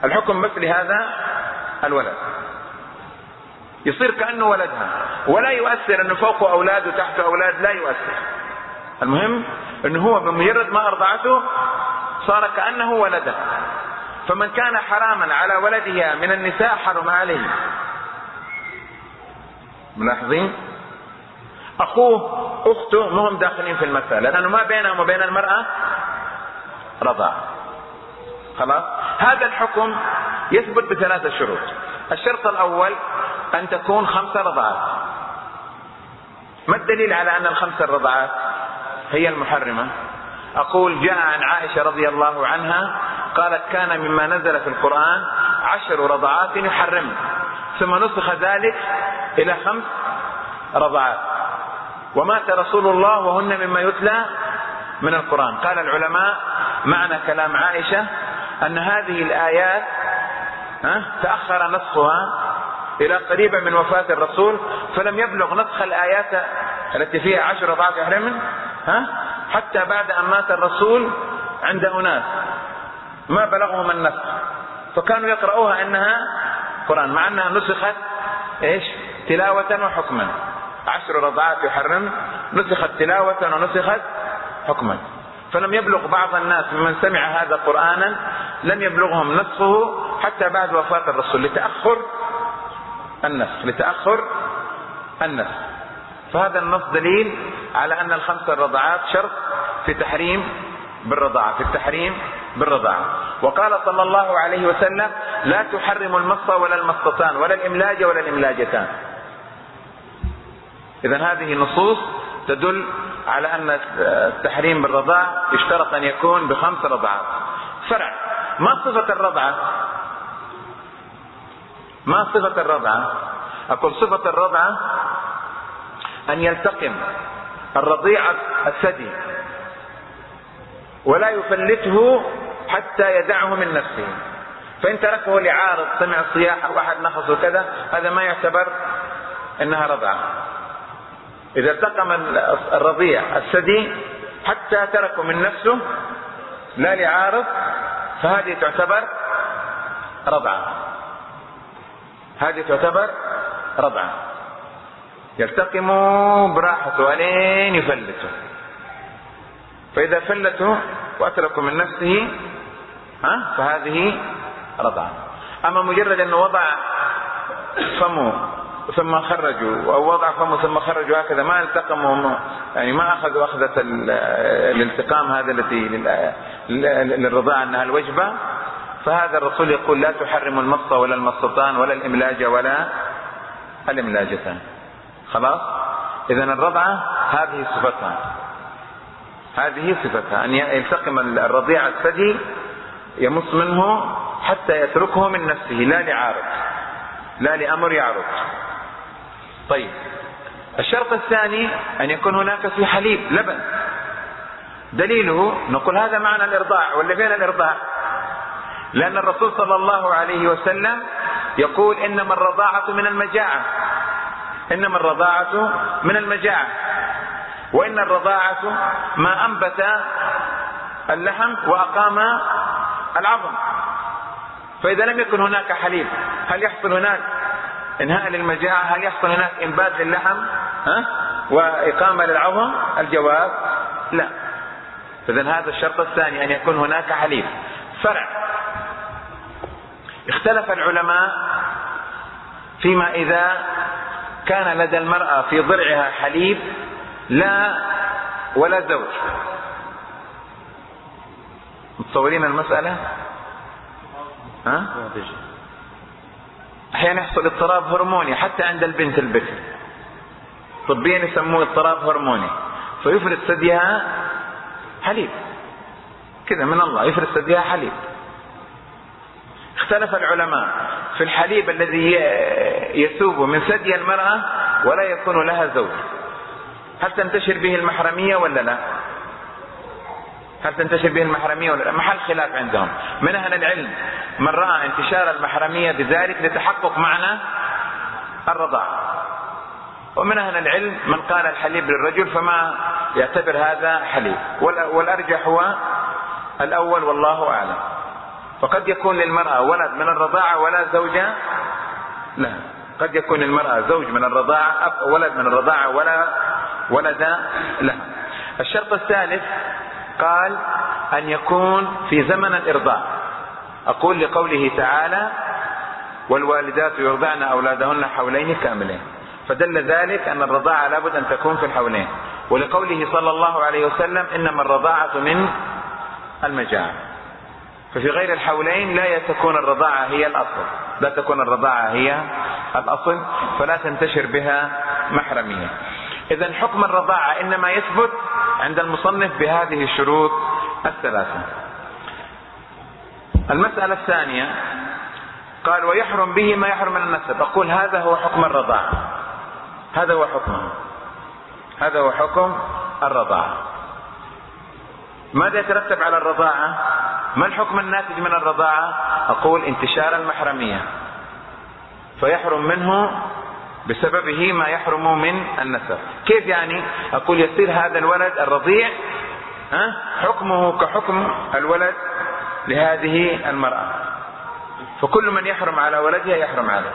الحكم بس لهذا الولد، يصير كأنه ولدها، ولا يؤثر أنه فوقه أولاد وتحته أولاد، لا يؤثر. المهم أنه هو بمجرد ما أرضعته صار كأنه ولدها. فمن كان حراما على ولدها من النساء حرم عليه. ملاحظين؟ أخوه أخته مهم داخلين في المسألة، لأنه ما بينهم وبين المرأة رضاع. خلاص؟ هذا الحكم يثبت بثلاثة شروط. الشرط الأول أن تكون 5 رضعات. ما الدليل على أن ال5 الرضعات هي المحرمة؟ أقول جاء عن عائشة رضي الله عنها قالت كان مما نزل في القرآن 10 رضعات يحرم، ثم نسخ ذلك إلى 5 رضعات، ومات رسول الله وهن مما يتلى من القرآن. قال العلماء معنى كلام عائشة أن هذه الآيات تأخر نسخها إلى قريبا من وفاة الرسول، فلم يبلغ نسخ الآيات التي فيها 10 رضعات يحرمن حتى بعد أن مات الرسول عند أناس ما بلغهم النسخ، فكانوا يقرؤوها أنها قرآن، مع أنها نسخت إيش؟ تلاوة وحكما. 10 رضعات يحرم نسخت تلاوة ونسخت حكما، فلم يبلغ بعض الناس ممن سمع هذا قرآنا لم يبلغهم نسخه حتى بعد وفاة الرسول لتأخر النسخ. فهذا النص دليل على أن ال5 الرضعات شرط في تحريم بالرضاعة. وقال صلى الله عليه وسلم لا تحرم المص ولا المصتان ولا الإملاج ولا الإملاجتان. إذن هذه نصوص تدل على أن التحريم بالرضاعة يشترط أن يكون ب5 رضعات. فرع ما صفة الرضعة؟ أقول صفة الرضعة أن يلتقم الرضيع الثدي ولا يفلته حتى يدعه من نفسه، فإن تركه لعارض سمع الصياح أو أحد نفس وكذا هذا ما يعتبر أنها رضعة. إذا التقم الرضيع الثدي حتى تركه من نفسه لا لعارض فهذه تعتبر رضعة. يلتقموا براحته ألين يفلته، فإذا فلته وأتركه من نفسه فهذه رضعة. أما مجرد أنه وضع فمه ثم خرجوا أو وضع فمه ثم خرجوا هكذا ما التقموا، يعني ما أخذوا أخذة الالتقام هذا التي للرضاعة أنها الوجبة، فهذا الرسول يقول لا تحرم المص ولا المصتان ولا الإملاج ولا الإملاجتان. خلاص؟ إذن الرضعة هذه صفتها أن يلتقم الرضيع الثدي يمص منه حتى يتركه من نفسه لا لعارض لا لأمر يعرض. طيب الشرط الثاني أن يكون هناك في حليب لبن. دليله نقول هذا معنى الإرضاع واللي بين الإرضاع، لأن الرسول صلى الله عليه وسلم يقول إنما الرضاعة من المجاعة وإن الرضاعة ما أنبت اللحم وأقام العظم. فإذا لم يكن هناك حليب هل يحصل هناك انهاء للمجاعة؟ هل يحصل هناك إنبات للحم وإقامة للعظم؟ الجواب لا. فإذن هذا الشرط الثاني أن يكون هناك حليب. فرع اختلف العلماء فيما إذا كان لدى المرأة في ضرعها حليب لا ولا زوج. متصورين المسألة؟ أحيانا يحصل اضطراب هرموني حتى عند البنت البكر، طبيا يسموه اضطراب هرموني، فيفرز ثديها حليب كذا من الله، يفرز ثديها حليب. اختلف العلماء في الحليب الذي يسوب من ثدي المرأة ولا يكون لها زوج، هل تنتشر به المحرمية ولا لا؟ محل خلاف عندهم. من أهل العلم من رأى انتشار المحرمية بذلك لتحقق معنى الرضاعة، ومن أهل العلم من قال الحليب للرجل فما يعتبر هذا حليب، والأرجح هو الأول والله أعلم. وقد يكون للمرأة ولد من الرضاعة ولا زوجة لا، قد يكون المرأة زوج من الرضاعة ولد من الرضاعة ولا ولد له. الشرط الثالث قال أن يكون في زمن الإرضاع. أقول لقوله تعالى والوالدات يرضعن أولادهن حولين كاملين، فدل ذلك أن الرضاعة لابد أن تكون في الحولين. ولقوله صلى الله عليه وسلم إنما الرضاعة من المجاعة، ففي غير الحولين لا تكون الرضاعة هي الأصل، لا تكون الرضاعة هي الأصل، فلا تنتشر بها محرمية. إذن حكم الرضاعة إنما يثبت عند المصنف بهذه الشروط الثلاثة. المسألة الثانية قال ويحرم به ما يحرم من النسب. أقول هذا هو حكم الرضاعة، هذا هو حكمه، هذا هو حكم الرضاعة. ماذا يترتب على الرضاعة؟ ما الحكم الناتج من الرضاعة؟ أقول انتشار المحرمية، فيحرم منه بسببه ما يحرم من النسب. كيف يعني؟ أقول يصير هذا الولد الرضيع حكمه كحكم الولد لهذه المرأة، فكل من يحرم على ولدها يحرم عليه.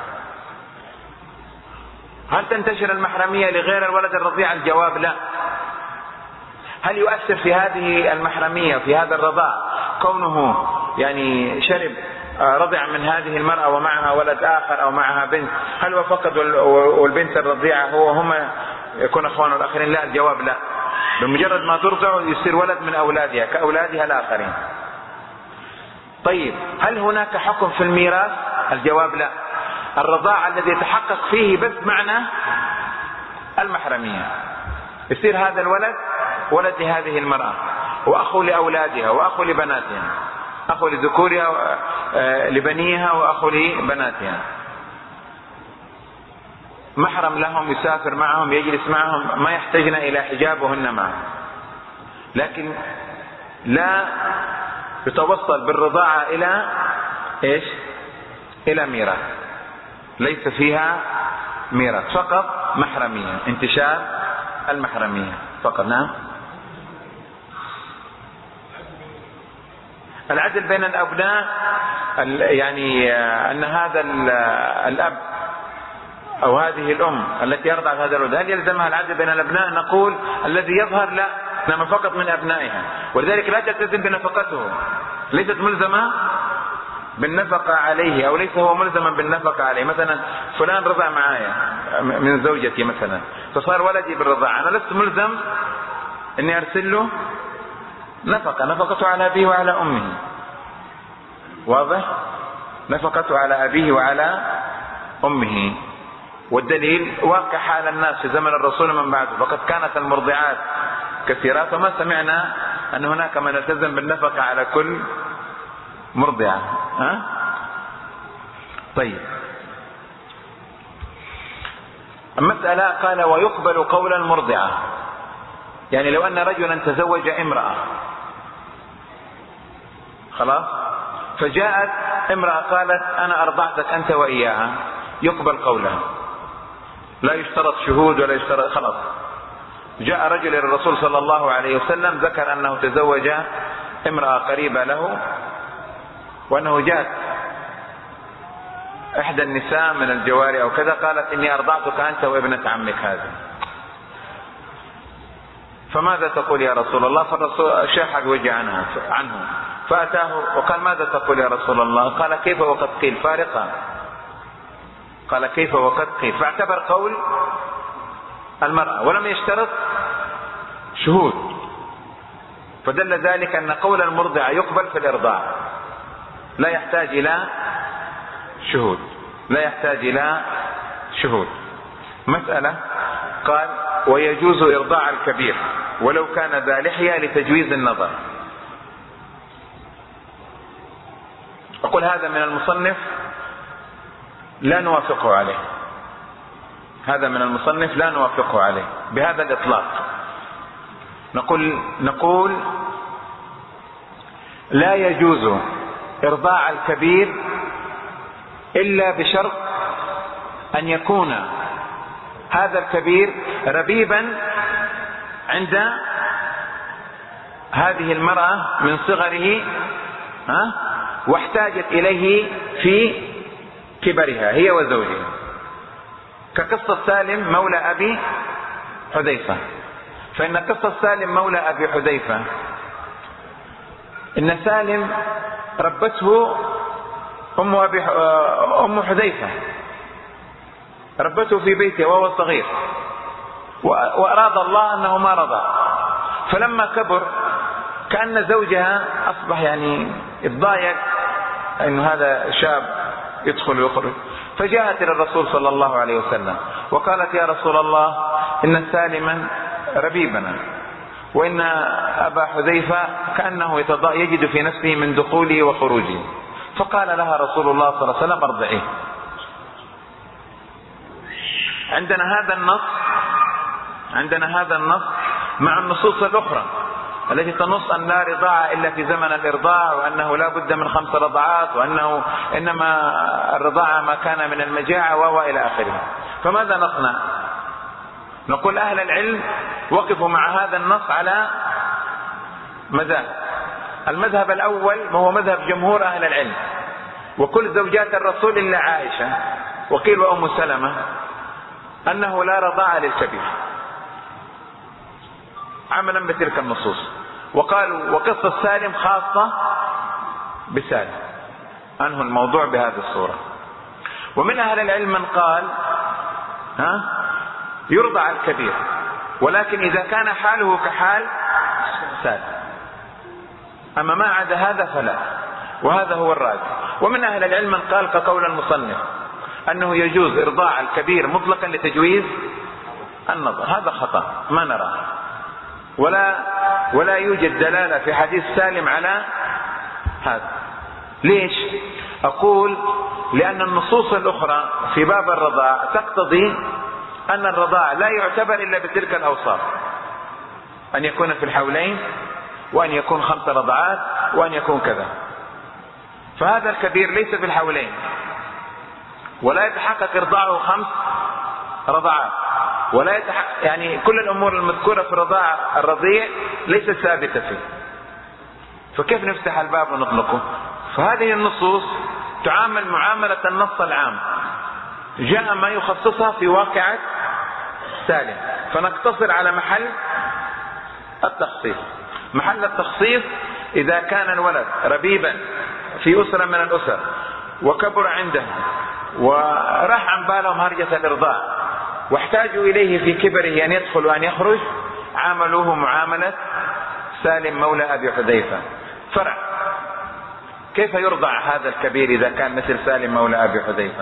هل تنتشر المحرمية لغير الولد الرضيع؟ الجواب لا. هل يؤثر في هذه المحرمية في هذا الرضاع كونه يعني شرب رضع من هذه المرأة ومعها ولد آخر أو معها بنت؟ هل هو فقط والبنت الرضيعة هما يكون أخوان الآخرين؟ لا، الجواب لا. بمجرد ما ترضع يصير ولد من أولادها كأولادها الآخرين. طيب هل هناك حكم في الميراث؟ الجواب لا. الرضاع الذي يتحقق فيه بس معنى المحرمية، يصير هذا الولد ولد لهذه المرأة وأخو لأولادها وأخو لبناتها، أخو لذكورها لبنيها وأخو لبناتها، محرم لهم، يسافر معهم، يجلس معهم، ما يحتاجن إلى حجابهن معه، لكن لا يتوصل بالرضاعة إلى إيش؟ إلى ميراث، ليس فيها ميراث، فقط محرمية، انتشار المحرمية فقط. نعم. العدل بين الأبناء، يعني أن هذا الأب أو هذه الأم التي يرضع هذا الولد هل يلزمها العدل بين الأبناء؟ نقول الذي يظهر لا، إنما فقط من أبنائها، ولذلك لا تلتزم بنفقته، ليست ملزمة بالنفقة عليه، أو ليس هو ملزما بالنفقة عليه. مثلا فلان رضع معايا من زوجتي مثلا، فصار ولدي بالرضاعة، أنا لست ملزم إني أرسل له نفقته على أبيه وعلى أمه، واضح؟ نفقته على أبيه وعلى أمه. والدليل واقع حال الناس في زمن الرسول من بعده، فقد كانت المرضعات كثيرات وما سمعنا أن هناك من التزم بالنفقة على كل مرضعة. طيب، المسألة قال ويقبل قول المرضعة، يعني لو أن رجلا تزوج امرأة خلاص، فجاءت امرأة قالت أنا أرضعتك أنت وإياها، يقبل قولها، لا يشترط شهود ولا يشترط، خلاص. جاء رجل إلى الرسول صلى الله عليه وسلم ذكر أنه تزوج امرأة قريبة له، وأنه جاءت إحدى النساء من الجواري أو كذا قالت إني أرضعتك أنت وابنة عمك هذه، فماذا تقول يا رسول الله؟ فالرسول شاحت وجه عنه فأتاه وقال ماذا تقول يا رسول الله؟ قال كيف وقد قيل فارقا، قال كيف وقد قيل، فاعتبر قول المرأة ولم يشترط شهود، فدل ذلك أن قول المرضع يقبل في الإرضاع، لا يحتاج إلى شهود، لا يحتاج إلى شهود. مسألة قال ويجوز إرضاع الكبير ولو كان ذا لحية لتجويز النظر. أقول هذا من المصنف لا نوافقه عليه، هذا من المصنف لا نوافقه عليه بهذا الإطلاق. نقول لا يجوز إرضاع الكبير إلا بشرط أن يكون هذا الكبير ربيبا عند هذه المرأة من صغره واحتاجت إليه في كبرها هي وزوجها، كقصة سالم مولى أبي حذيفة. فإن قصة سالم مولى أبي حذيفة إن سالم ربته أم حذيفة، ربته في بيته وهو صغير، وأراد الله أنه ما رضى. فلما كبر كأن زوجها أصبح يعني يتضايق أن هذا شاب يدخل ويخرج، فجاءت إلى الرسول صلى الله عليه وسلم وقالت: يا رسول الله، إن سالما ربيبنا، وإن أبا حذيفة كأنه يجد في نفسه من دخوله وخروجه. فقال لها رسول الله صلى الله عليه وسلم: ارضعيه. عندنا هذا النص مع النصوص الأخرى التي تنص أن لا رضاعة إلا في زمن الإرضاع، وأنه لا بد من 5 رضعات، وأنه إنما الرضاعة ما كان من المجاعة وإلى آخره. فماذا نصنع؟ نقول أهل العلم وقفوا مع هذا النص على مذاهب. المذهب الأول وهو مذهب جمهور أهل العلم وكل زوجات الرسول إلا عائشة وقيل وأم سلمة أنه لا رضاعة للكبير عملا بتلك النصوص. وقالوا وقصة سالم خاصة بسالم، أنهوا الموضوع بهذه الصورة. ومن أهل العلم من قال يرضع الكبير، ولكن إذا كان حاله كحال سالم، أما ما عدا هذا فلا، وهذا هو الراجح. ومن أهل العلم من قال كقول المصنف أنه يجوز إرضاع الكبير مطلقا لتجويز النظر. هذا خطأ ما نراه، ولا يوجد دلالة في حديث سالم على هذا. ليش؟ أقول لأن النصوص الأخرى في باب الرضاع تقتضي أن الرضاع لا يعتبر إلا بتلك الأوصاف، أن يكون في الحولين، وأن يكون 5 رضعات، وأن يكون كذا. فهذا الكبير ليس في الحولين ولا يتحقق إرضاعه 5 رضعات، ولا يعني كل الأمور المذكورة في الرضاع الرضيع ليست ثابتة فيه، فكيف نفتح الباب ونطلقه؟ فهذه النصوص تعامل معاملة النص العام، جاء ما يخصصها في واقعة سالم، فنقتصر على محل التخصيص. محل التخصيص إذا كان الولد ربيبا في أسرة من الأسر وكبر عندهم وراح عن بالهم هرجة الإرضاع واحتاجوا إليه في كبره أن يدخل وأن يخرج، عاملوه معاملة سالم مولى أبي حذيفة. فرع: كيف يرضع هذا الكبير إذا كان مثل سالم مولى أبي حذيفة؟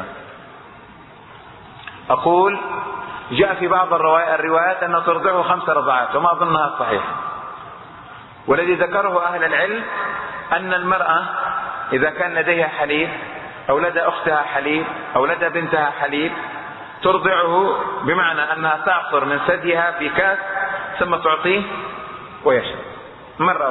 أقول جاء في بعض الروايات أنه ترضعه 5 رضعات، وما أظنها صحيح. والذي ذكره أهل العلم أن المرأة إذا كان لديها حليب أو لدى أختها حليب أو لدى بنتها حليب ترضعه، بمعنى أنها تعصر من ثديها في كاس ثم تعطيه ويشرب مرة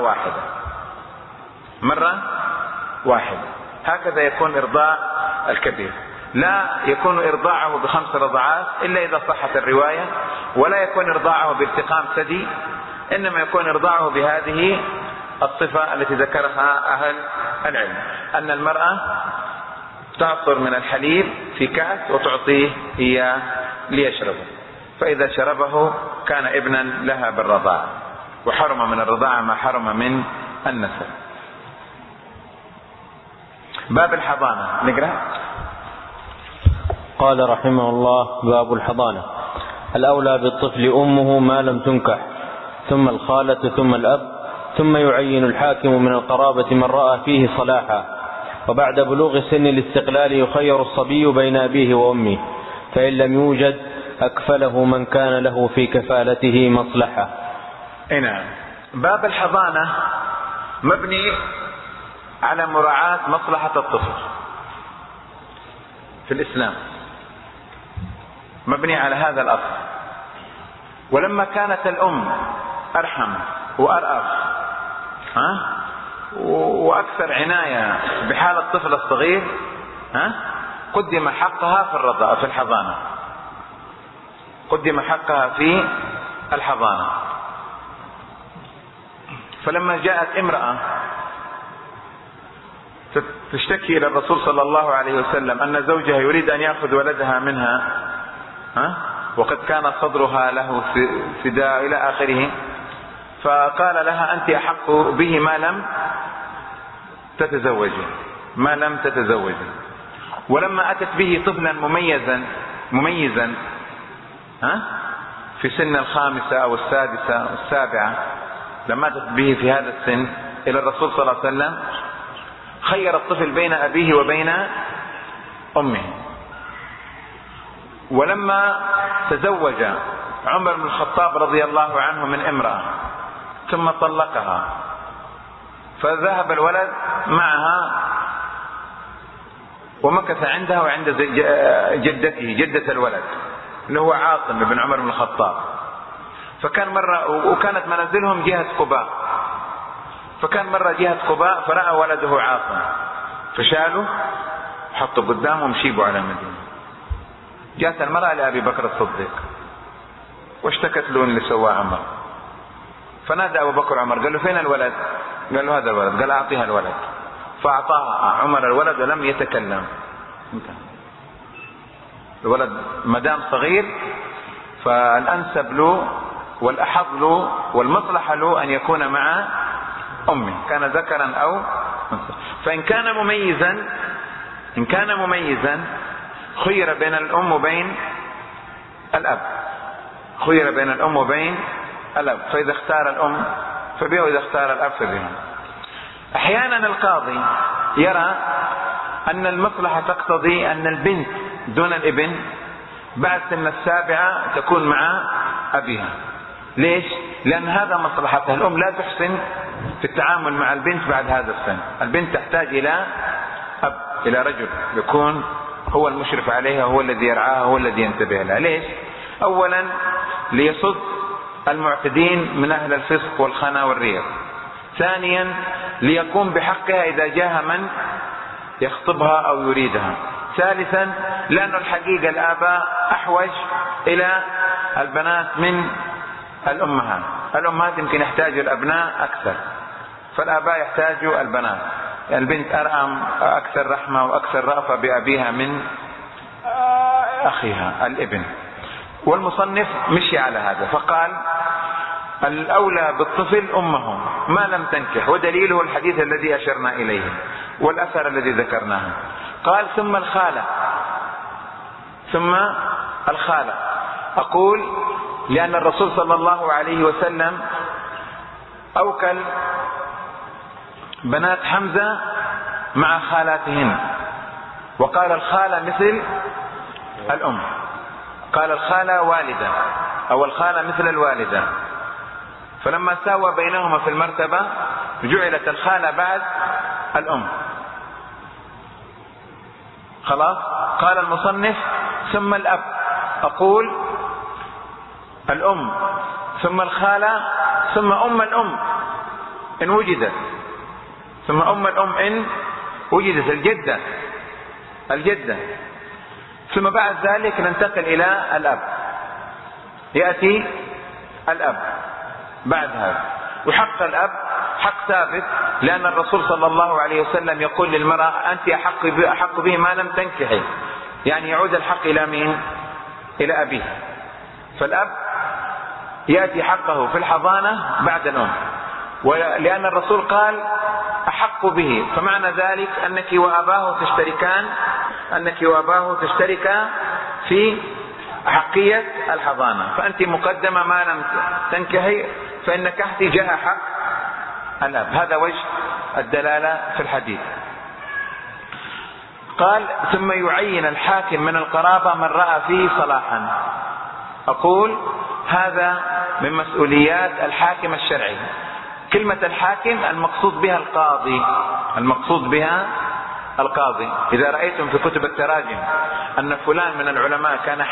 واحدة. هكذا يكون إرضاع الكبير. لا يكون إرضاعه ب5 رضعات إلا إذا صحت الرواية، ولا يكون إرضاعه بالتقام ثدي، إنما يكون إرضاعه بهذه الصفة التي ذكرها أهل العلم، أن المرأة تعصر من الحليب في كأس وتعطيه إياه ليشربه، فإذا شربه كان ابنا لها بالرضاعة، وحرم من الرضاعة ما حرم من النسب. باب الحضانة نقرأ. قال رحمه الله: باب الحضانة. الأولى بالطفل أمه ما لم تنكح، ثم الخالة، ثم الأب، ثم يعين الحاكم من القرابة من رأى فيه صلاحا. وبعد بلوغ سن الاستقلال يخير الصبي بين أبيه وأمه، فإن لم يوجد أكفله من كان له في كفالته مصلحة. نعم. باب الحضانة مبني على مراعاة مصلحة الطفل في الإسلام، مبني على هذا الأصل. ولما كانت الأم أرحم وأرأف وأكثر عناية بحال الطفل الصغير قدم حقها في الحضانة، قدم حقها في الحضانة. فلما جاءت امرأة تشتكي إلى الرسول صلى الله عليه وسلم أن زوجها يريد أن يأخذ ولدها منها، وقد كان صدرها له فداء إلى آخره، فقال لها أنت أحق به ما لم تتزوجي. ولما أتت به طفلا مميزا في سن 5 أو 6 أو 7، لما أتت به في هذا السن إلى الرسول صلى الله عليه وسلم، خير الطفل بين أبيه وبين أمه. ولما تزوج عمر بن الخطاب رضي الله عنه من امرأة ثم طلقها، فذهب الولد معها ومكث عندها وعند جدته، جدة الولد اللي هو عاصم بن عمر بن الخطاب. فكان مرة، وكانت منازلهم جهة قباء، فكان مرة جهة قباء فرأى ولده عاصم، فشاله حطه قدامه ومشيبه على المدينة. جاءت المرأة لأبي بكر الصديق واشتكت له اللي سواه عمر، فنادى أبو بكر عمر قال له فين الولد؟ قال له هذا الولد. قال أعطيها الولد، فأعطاها عمر الولد ولم يتكلم. الولد مدام صغير فالأنسب له والأحظ له والمصلحة له أن يكون مع أمه، كان ذكرا أو أنثى. فإن كان مميزا خير بين الأم وبين الأب، فإذا اختار الأم فبها وإذا اختار الأب فبها. أحيانا القاضي يرى أن المصلحة تقتضي أن البنت دون الابن بعد سن 7 تكون مع أبيها. ليش؟ لأن هذا مصلحتها. الأم لا تحسن في التعامل مع البنت بعد هذا السن. البنت تحتاج إلى أب، إلى رجل يكون هو المشرف عليها، هو الذي يرعاها، هو الذي ينتبه لها. ليش؟ أولا ليصد المعتدين من أهل الفسق والخنا والرياء. ثانيا ليقوم بحقها إذا جاء من يخطبها أو يريدها. ثالثا لأن الحقيقة الآباء أحوج إلى البنات من الأمهات يمكن يحتاجوا الأبناء أكثر، فالآباء يحتاجوا البنات. البنت أرأم أكثر رحمة وأكثر رأفة بأبيها من أخيها الابن. والمصنف مشي على هذا فقال الأولى بالطفل أمه ما لم تنكح، ودليله الحديث الذي أشرنا إليه والأثر الذي ذكرناه. قال ثم الخالة. أقول لأن الرسول صلى الله عليه وسلم أوكل بنات حمزة مع خالاتهن، وقال الخالة مثل الأم، قال الخالة والدة أو الخالة مثل الوالدة، فلما ساوى بينهما في المرتبة جعلت الخالة بعد الأم. خلاص. قال المصنف ثم الأب. أقول الأم ثم الخالة ثم أم الأم إن وجدت، ثم أم الأم إن وجدت الجدة، ثم بعد ذلك ننتقل إلى الأب. يأتي الأب بعد هذا. وحق الأب حق ثابت، لأن الرسول صلى الله عليه وسلم يقول للمرأة أنت أحق به ما لم تنكحي، يعني يعود الحق إلى مين؟ إلى أبيه. فالأب يأتي حقه في الحضانة بعد الأم، ولأن الرسول قال أحق به، فمعنى ذلك أنك وأباه تشتركان في حقية الحضانة، فأنت مقدمة ما لم تنكحي، فإن نكحتي جاء حق الأب. هذا وجه الدلالة في الحديث. قال ثم يعين الحاكم من القرابة من رأى فيه صلاحا. أقول هذا من مسؤوليات الحاكم الشرعي. كلمة الحاكم المقصود بها القاضي. إذا رأيتم في كتب التراجم أن فلان من العلماء كان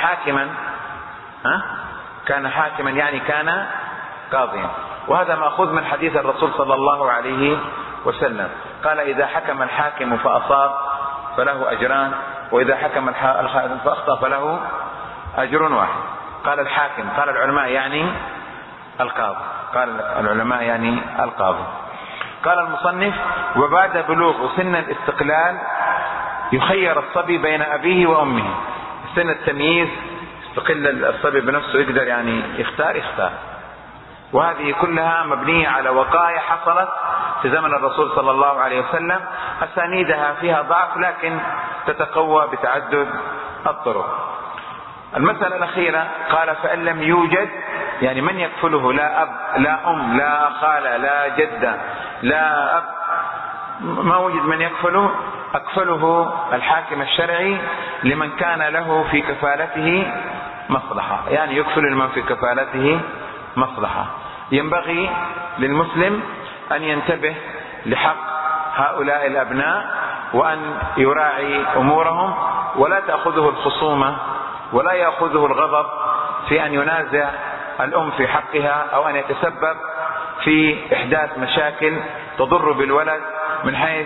حاكما يعني كان قاضيا، وهذا مأخوذ من حديث الرسول صلى الله عليه وسلم. قال إذا حكم الحاكم فأصاب فله أجران، وإذا حكم الحاكم فأخطأ فله أجر واحد. قال الحاكم، قال العلماء يعني القاضي، قال المصنف: وبعد بلوغ سن الاستقلال يخير الصبي بين أبيه وأمه. سن التمييز يستقل الصبي بنفسه، يقدر يعني يختار. وهذه كلها مبنية على وقائع حصلت في زمن الرسول صلى الله عليه وسلم، أسانيدها فيها ضعف لكن تتقوى بتعدد الطرق. المسألة الأخيرة قال: فإن لم يوجد، يعني من يكفله؟ لا أب لا أم لا خالة لا جدة لا أب، ما وجد من يكفله، أكفله الحاكم الشرعي لمن كان له في كفالته مصلحة، يعني يكفل لمن في كفالته مصلحة. ينبغي للمسلم أن ينتبه لحق هؤلاء الأبناء وأن يراعي أمورهم، ولا تأخذه الخصومة ولا يأخذه الغضب في أن ينازع الأم في حقها، أو أن يتسبب في إحداث مشاكل تضر بالولد من حيث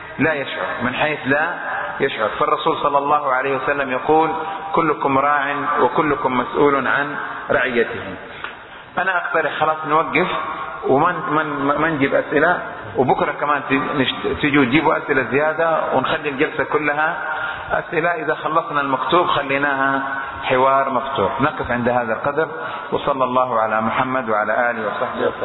لا يشعر. فالرسول صلى الله عليه وسلم يقول: كلكم راع وكلكم مسؤول عن رعيته. أنا أقترح خلاص نوقف وما نجيب أسئلة، وبكرة كمان تجوا تجيبوا أسئلة زيادة، ونخلي الجلسة كلها أسئلة. إذا خلصنا المكتوب خليناها حوار مفتوح. نقف عند هذا القدر، وصلى الله على محمد وعلى آله وصحبه وسلم.